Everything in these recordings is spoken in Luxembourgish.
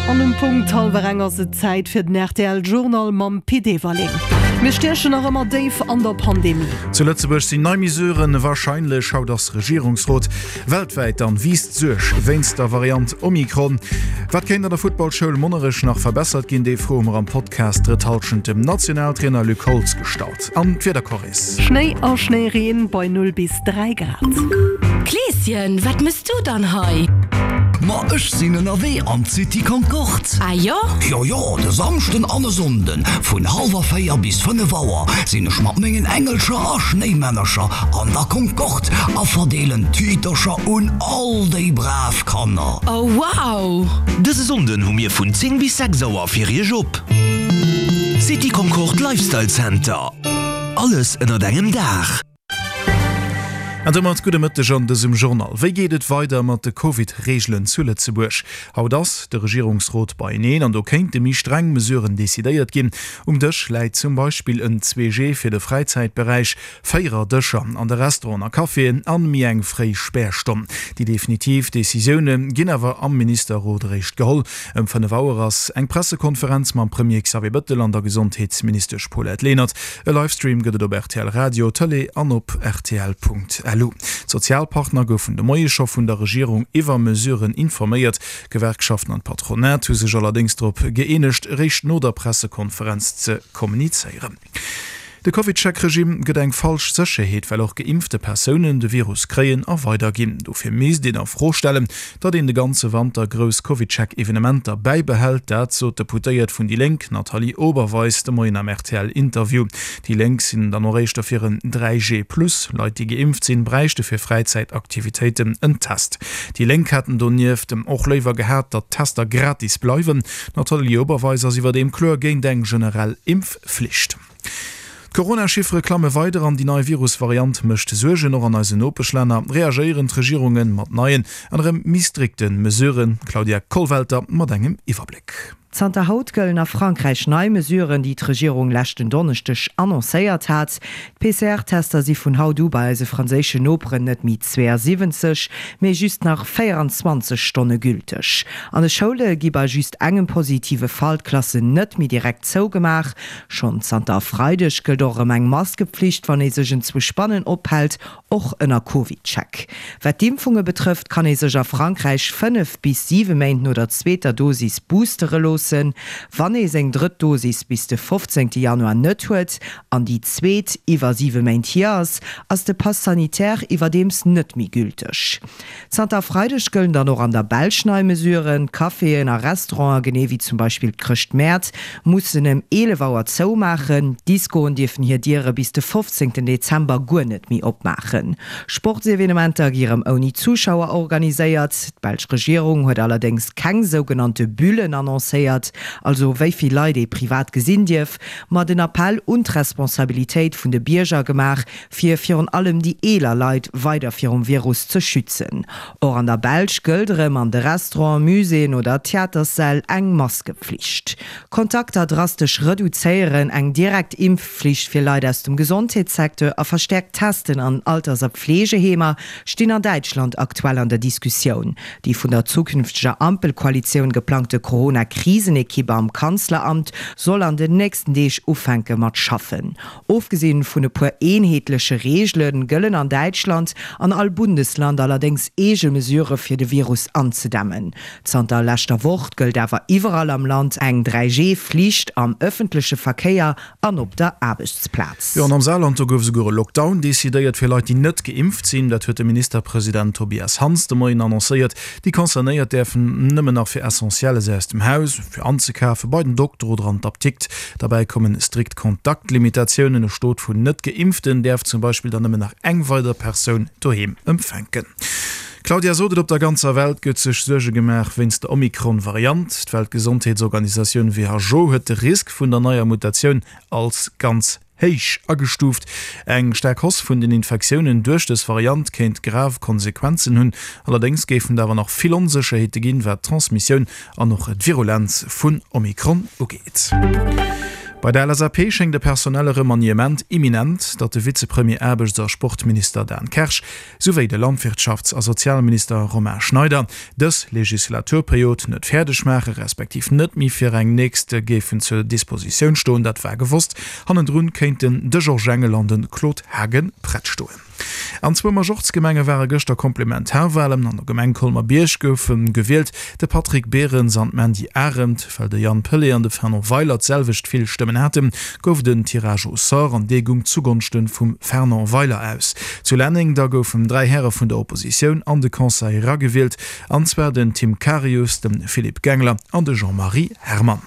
An dem Punkt halber enger se Zeit fir den RTL Journal mam PD verlegen. Wir stechen noch immer Dave an der Pandemie. Zuletzt die neue Mesuren wahrscheinlich schaut das Regierungsrat weltweit an wiest sech wennst der Variant Omikron. Wat kennt der Footballschule monerisch noch verbessert gin de froh am Podcast retalschen dem Nationaltrainer Luc Holz gestart. An Choris. Schnee aus Schneereen bei 0 bis 3 Grad. Kleschen, wat misst du dann hei? Ma ech sinnnen awe an City Concord. Ah ja? Ja, de samsten alle Sonden vun halber Feier bis 5 Auer sinn schmappmengen engelscher Schneemännerscher an der Concord a verdeelen Tüterscher und all déi brav Kanner. Oh wow! Dese Sonden hun mir vun 10 bis 6 Auer fir ihr Job. City Concord Lifestyle Center. Alles ënner degem Dach. Mat gute Mitte schon des im Journal. Wie gehtt weiter mat de COVID-Regeln zu Lützeburg? Hau das der Regierungsrat bei ihnen an du kennt de mi streng mesureuren desideiert gin. Dech leiit zum Beispiel een 2G fir de Freizeitbereich, feier Dëcher an der Restauranter Kaffee an mi eng frei Sperrstunde. Die definitiv Decisionen ginnewer am Ministerrat recht geholl. Van de Wauers eng Pressekonferenz ma Premier Xavier Bettel an der Gesundheitsminister Paulette Lehnert. E Livestream gëtt op RTL Radio Tele an op rtl.l. Sozialpartner goufen de Moiecher vun der Regierung iwwer mesureuren informéiert, Gewerkschaften an Patronat hu sech allerdings trop geeinigt rich no der Pressekonferenz ze kommunizeieren. De COVID-Check-Regime gedenk falsch Sicherheit, weil auch geimpfte Personen de Virus kreien a weitergin. Du fir mees den vorstellen, dat in de ganze Wand der groß COVID-Check-Evenementer beibehält, dat so deputiert vun die Lenk Nathalie Oberweis de Moin am RTL-Interview. Die Lenk sind dann recht auf ihren 3G+, Leute die geimpft sind, breichte für Freizeitaktivitäten en Test. Die Lenk hatten doniert dem och lever gehört, dat Tester gratis bleiben. Nathalie Oberweis sie war dem Klör gegen den generell Impfpflicht. Corona-Schiffre klamme weiter an die neue Virusvariant möchte Söge noch an Europäschländer reagieren Regierungen mat neien an mistrikten mesureuren Claudia Kohlwelter mat engem Überblick. Santa Hautgölner Frankreich neue mesureuren die Regierung lächten donnerstech annoncéiert hat. PCR-Tester sie vun Haut bei se franzésche Nopren net mit 270, méi just nach 24 Stunden gültig. An de Schule gi bei just engem positive Fallklasse net mi direkt zougemach. Schon Santa Freidech gëlt eng Maskepflicht, wann sech zu spannen ophält, och ënner Covid-Check. Wat Impfunge betrifft, kann sech a Frankreich 5 bis 7 Mäinen oder zweter Dosis boostere los. Wann seg Drittdosis bis de 15. Januar net huet, an die zweet iwwer 7 Mäintiers ass de Pass sanitär iwwer dems net mi gültig. Santa Freidech gëllen dann noch an der Belschneimesuren, Kaffee in a Restaurant gene wie zum Beispiel Christ März mussssen em 11 Auer zou machen, Diskoen dürfen hier Diere bis de 15. Dezember gu net mi opmachen. Sportevenementer girem oni Zuschauer organiséiert, Belsch Regierung huet allerdings keng sogenannte Bullen annoncéiert, also wéivi Leute privat gesinn dief, ma den Appell und Responsabilitéit vun de Bierger gemach fir an allem die eler Leiit weiter fir Virus zu schützen. Or an der Belsch gëldrem an de Restaurant, Museen oder Theatersell eng Maskepflicht. Kontakter drastisch reduzéieren eng direkt Impfpflicht fir Leute aus dem Gesundheitssektor a verstärkt Testen an Alters- a Pflegehemer stehen an Deutschland aktuell an der Diskussion. Die vun der zukünftiger Ampelkoalition geplante Corona-Krisenequipe am Kanzleramt soll an den nächsten Deeg Ufenke mat schaffen. Aufgesehen vun e puer enheitliche Regeln gëllen an Deutschland an all Bundesland allerdings Mesure fir de Virus anzudämmen. Zter lächter Wocht gëlt awer iwwerall am Land eng 3G-Pflicht am öffentliche Verkehr an op der Arbeitsplatz. Ja, am Saarland gouf se go Lockdown desideiert fir Leute die net geimpft sinn, dat huet der Ministerpräsident Tobias Hans de Moin annoncéiert, die konzernéiert defen nëmmen nach fir essentielle se aus dem Haus, fir anzukafe bei den Doktor oder an abtikt. Dabei kommen strikt Kontaktlimitationen e Stot vun net geimpften, derf zum Beispiel dann nëmmen nach engweider Person doheem empfänken. Claudia sodet op der ganzer Welt gëtt sech Suge gemerk wenns der Omikron-Variant. Die Weltgesundheitsorganisation WHO huet de Risk vun der neuer Mutation als ganz heich agestuft. Eng stark Hoss vun den Infektionen durch des Variant kennt grav Konsequenzen hunn. Allerdings gefen dawer noch viel Unsicherheiten gin, wer Transmission an noch et Virulenz vun Omikron ugeht. Bei der LAP schenkt de personelle Remaniement imminent, dat de Vizepremier Erbeg der Sportminister Dan Kersch sowie de Landwirtschafts- a Sozialminister Romain Schneider des Legislaturperiod net Pferderdeschmache respektiv net mi fir eng nächste Gefen zur Disposition sto, dat war gewusst, hannen run kenten de Georgelanden Claude Hagen Brettstoen. An 2 Majortsgemenge waren gëchter Komplementärwahlen an der Gemengkolmer Biersch goufen gewählt, de Patrick Behrens an Mandy Arendt, fell de Jan Pëlle an de Ferner Weiler selwicht viel Stimmen hatten, gouf den Tirage au sort an Degung zugunsten vum Ferner Weiler aus. Zu Lenning da goufen 3 Herren vun der Opposition an de Conseil gewählt, anzwer den Tim Karius, dem Philipp Gengler an de Jean-Marie Hermann.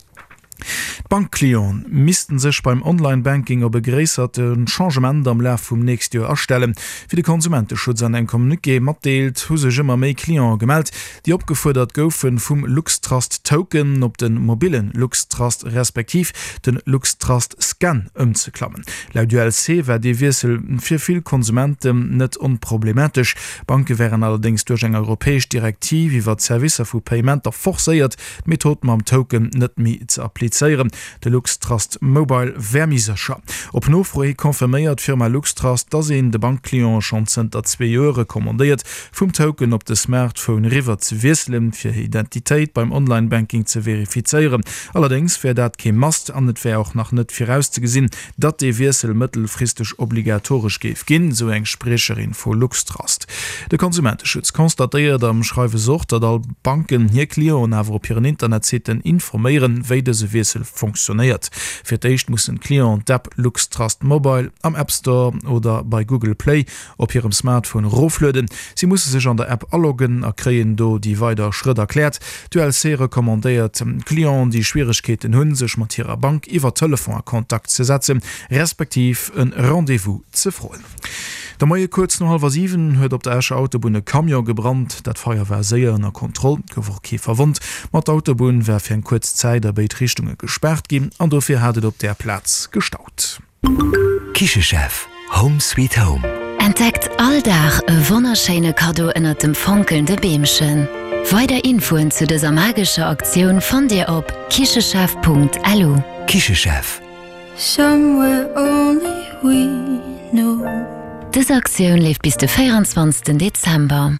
Bankklion missten sech beim Online-Banking op begréisserten Changement am Lä vum nächst Jahr erstellen. Fi de Konsumenteschutz an eng Kommunike matdeelt, hu sech ëmmer méi Klion gemeldt, die opgefordert goufen vum Luxtrust Token op den mobilen Luxtrust respektiv den Luxtrust Scan ëmzeklammen. Laut ULC wär de Wirsel fir viel Konsumenten net unproblematisch. Banke wären allerdings durch eng europäesch Direktiv iwwer Servicer vu Paymenter forsäiert, Methoden am Token net mi ze applizieren. De Luxtrust Mobile wärmisecher. Op nofroe konfirméiert Firma Luxtrust, dat se de Bankklion schon zenter 2 Jore kommandiert, vum Token op de Smartphone River ze wieselen fir Identität beim Online-Banking ze verifizieren. Allerdings wär dat ke Mast an net wär auch nach net firauszugesinn, dat de Wiesel mittelfristig obligatorisch geef ginn, so eng Sprecherin vu Luxtrust. De Konsumenteschutz konstatiert am Schreiwe sucht, dat all Banken hier Klion awer op ihren Internetseiten informieren, wéi de se Wiesel funktioniert. Für deicht muss ein Klion App Luxtrust Mobile am App Store oder bei Google Play op ihrem Smartphone roflöden. Sie muss sich an der App alloggen erkreen, do die weiter Schritt erklärt. ULC rekommandiert Klion die Schwierigkeiten hunn sich mat ihrer Bank iwwer Telefonkontakt zu setzen, respektiv ein Rendezvous zu freuen. Der Moie kurz no 7 huet op der Äsche Autobune Kamio gebrannt, dat Feuerwehr séier an der Kontrolle gower ke verwundt, mat Autobun wär fir en kurz Zeit der Beitrichtungen gesperrt gin, an dofir hatt op der Platz gestaut. Kichechef, Home Sweet Home. Entdeckt alldach e wonnerscheine Kado ënner dem funkelnde Beemchen. Weiter Infoen zu dieser magischer Aktion von dir op kichechef.lu. Kichechef. Somewhere only we know. Diese Aktion lief bis den 24. Dezember.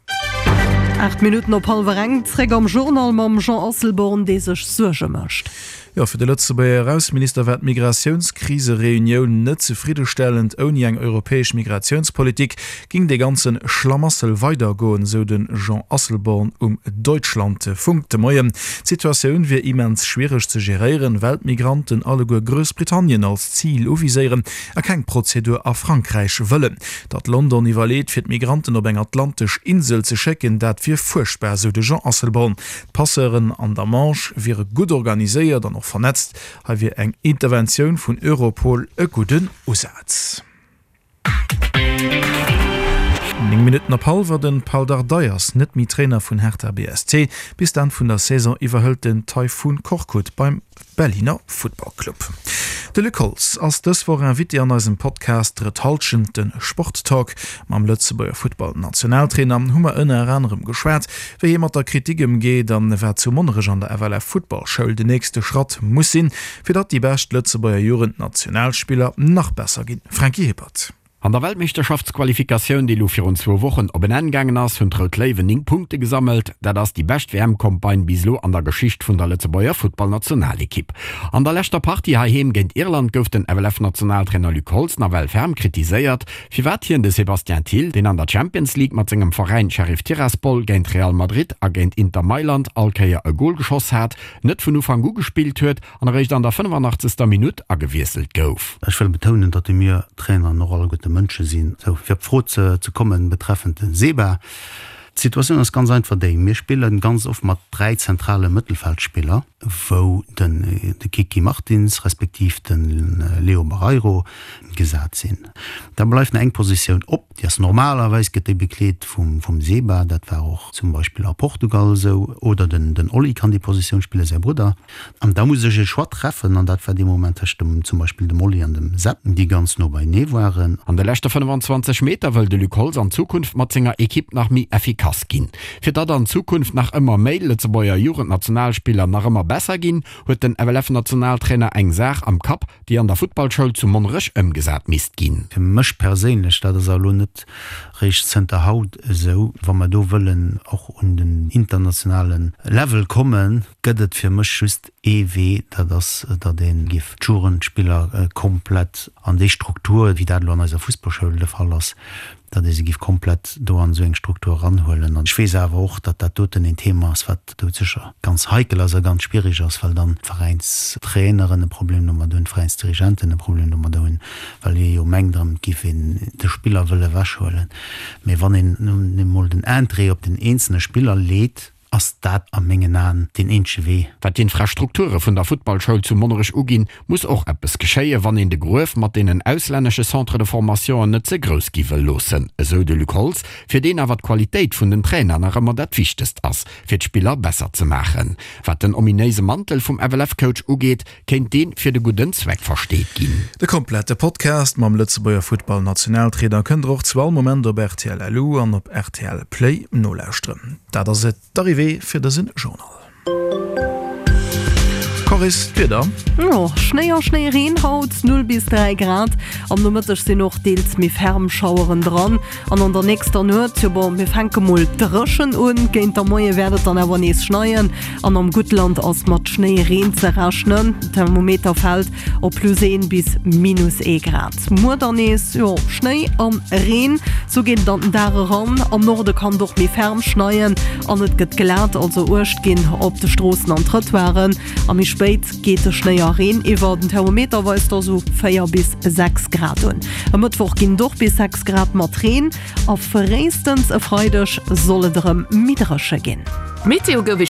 8 Minuten op Palvereng träg am Journal mam Jean Asselborn dé sech Suge mëcht. Ja, für de letzte bei Herausminister wird Migrationskrise Reunion net zufriedenstellend ohne eng europäisch Migrationspolitik ging de ganzen Schlamassel weitergoen, so den Jean Asselborn Deutschland funkte Moien. Situation wie immens schwierig zu gerieren, Weltmigranten alle go Großbritannien als Ziel uvisieren, kein Prozedur a Frankreich wollen. Dat London evaluiert fir Migranten op eng atlantisch Insel zu checken, dat wir furchtbar, so de Jean Asselborn. Passeren an der Manche wäre gut organisiert, dann noch vernetzt, ha wir eng Intervention vun Europol e guten Usatz. 9 Minuten op Halver den Paul Dardaiers net mi Trainer vun Hertha BSC bis dann vun der Saison iwwerhëlt den Taifun Korkut beim Berliner Footballclub. De Lückholz ass dës war en Wit an eusem Podcast Retalschen den Sporttalk mam Lützebauer Football-Nationaltrainer hummer ënner anderem geschwert, wéi je mat der Kritigem geht, dann wär zu monnereg an der FLF Footballschchoul de nächste Schritt muss sinn, fir dat die best Lützebauer Jugend-Nationalspieler noch besser ginn. Frankie Hebert. An der Weltmeisterschaftsqualifikation die lo für uns 2 Wochen op engangen ass hun Troutlevening Punkte gesammelt, da das die best WM-Kompagne bislo an der Geschicht vun der Lützebauer Football-Nationalekipp. An der letzter Party haheim gent Irland gouf den FLF-Nationaltrainer Lückholz na Weltferm kritiséiert, fir watien de Sebastian Thiel, den an der Champions League mat engem Verein Sheriff Tiraspol gent Real Madrid agent Inter Mailand alkeier e Goal geschoss hat, net vun van Go gespielt huet, an recht an der 85. Minute gewieselt gouf. Ich will betonen, dat mir Trainer noch alle gute Mënsche sinn, so fir froh zu kommen betreffend den Seba. Die Situation ist ganz einfach. Wir spielen ganz oft mit 3 zentrale Mittelfeldspieler, wo den Kiki Martins respektiv den Leo Barreiro gesagt sind. Da bleibt eine enge Position op, die ist normalerweise bekleet vom Seba, das war auch zum Beispiel auch Portugal so, oder den Oli kann die Position spielen, sein Bruder. Und da muss ich schwa treffen, und das war dem Moment zum Beispiel dem Oli an dem Seppen, die ganz nur bei Ne waren. An der letzten 25 Meter will der Lückholz an Zukunft mit seiner Equipe nach mir effikaz verpasst gin. Für dat an Zukunft nach immer Mädel zu beier Jugendnationalspieler nach immer besser gin, huet den WWF-Nationaltrainer eng Sach am Kap, die an der Footballschule zu Monrich ëmgesat mist gin. Für mich persönlich, das ist auch nicht recht Center Haut so, wenn wir da wollen, auch in den internationalen Level kommen, geht es für mich just weh, dass den Jugendspieler komplett an die Struktur, wie das an einer Fußballschule der Fall ist, dass sie komplett da an so eine Struktur ranholen. Und ich weiß aber auch, dass das dort ein Thema ist, was sicher ganz heikel, also ganz schwierig ist, weil dann Vereinstrainerinnen ein Problem haben, Vereinsdirigenten ein Problem haben, weil ihr ja Mengen geben, der Spieler will wegholen. Aber wenn ihr mal den Entry auf den einzelnen Spieler lädt, ass dat am Mengen an den ensche weh. Dat die Infrastrukture vun der Footballschule zu Monrich ugin muss auch etwas geschéie, wann in de Grof mat denen ausländsche Centre de Formation net ze groß giwe losen. So de Lucols, fir den awer Qualität vun den Trainer nach immer dat wichtigst ass, fir Spieler besser zu machen. Wat den ominöse Mantel vom WWF-Coach ugeht, kennt den fir de guten Zweck versteht gin. De komplette Podcast mam Lützebauer Football-Nationaltrainer könnt auch 2 Moment op RTL LU an op RTL Play no lausren. Da se d'arrivé für das Journal. Choris, wieder? Ja, Schnee Reinhaut, 0 bis 3 Grad. Am Nachmittag sind noch teils mit Fernschauern dran. Und an der nächsten Nacht, wir fangen mal drschen an. Gegen der Morgen werdet dann aber nicht schneien. Und am Gutland ist mit Schnee rein zu rechnen. Der Thermometer fällt auf +1 bis -1 Grad. Morgen ist ja, Schnee am Rhein. So geht dann da ran. Am Norden kann doch mit Fern schneien. Und es geht glatt, also erst gehen auf die Straßen an Trottoiren. Am spät geht der Schnee rein. Über den Thermometer weist er so 4 bis 6 Grad an. Am Mittwoch gehen doch bis 6 Grad mit Regen. Auf frühestens Freitag soll es mit Regen gehen. Meteo